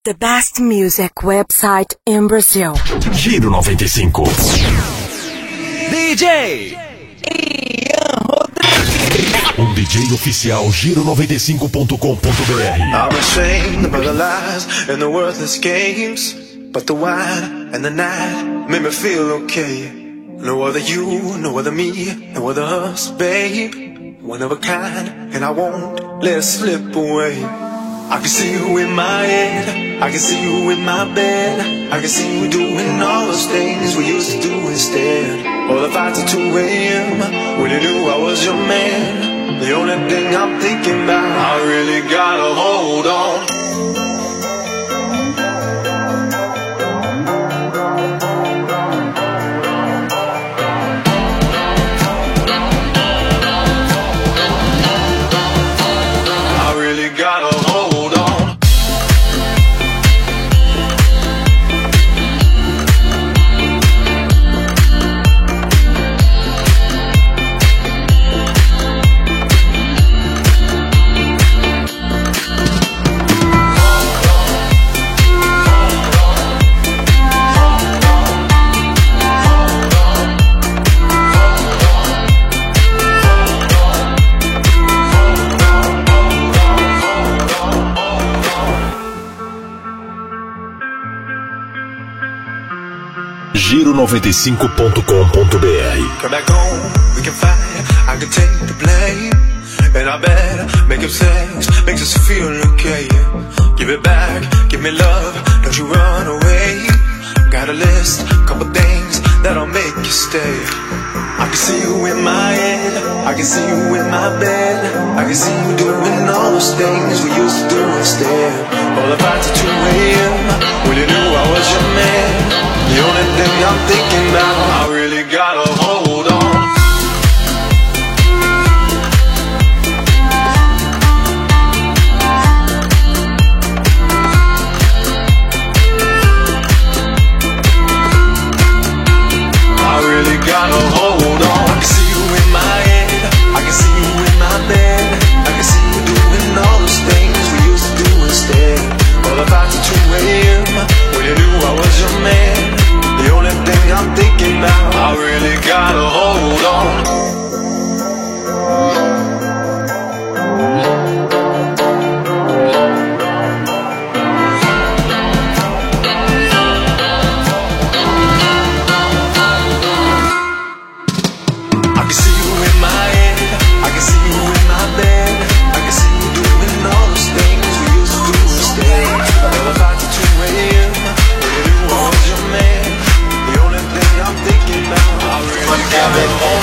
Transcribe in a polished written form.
The best music website in Brazil. Giro 95. DJ Ian Rodrigues. O DJ oficial Giro95.com.br. I'm ashamed by the lies and the worthless games, but the wine and the night made me feel okay. No other you, no other me, no other us, babe. One of a kind, and I won't let it slip away. I can see you in my head, I can see you in my bed, I can see you doing all those things we used to do instead. All the fights at 2 a.m. when you knew I was your man. The only thing I'm thinking about, I really gotta hold on. I really gotta hold on. Giro95.com.br. Come back home, we can fight, I can take the blame. And I bet make up sex makes us feel okay. Give it back, give me love, don't you run away. Got a list, couple things that'll make you stay. I can see you in my head, I can see you in my bed, I can see you doing all those things we used to do instead. All the fights at 2 a.m. when you knew I was your man. The only thing I'm thinking about, I really gotta hold on. I really gotta hold on. I can see you in my head, I can see you in my bed, I can see you doing all those things we used to do instead. All about the 2 a.m. when you knew I was your man. The only thing I'm thinking about, I really gotta hold on. I can see you in my head, I can see you in my bed, I can see you doing all those things we used to do instead. All about the 2 a.m. when you knew I was your man. The only thing I'm thinking about, I really gotta hold on.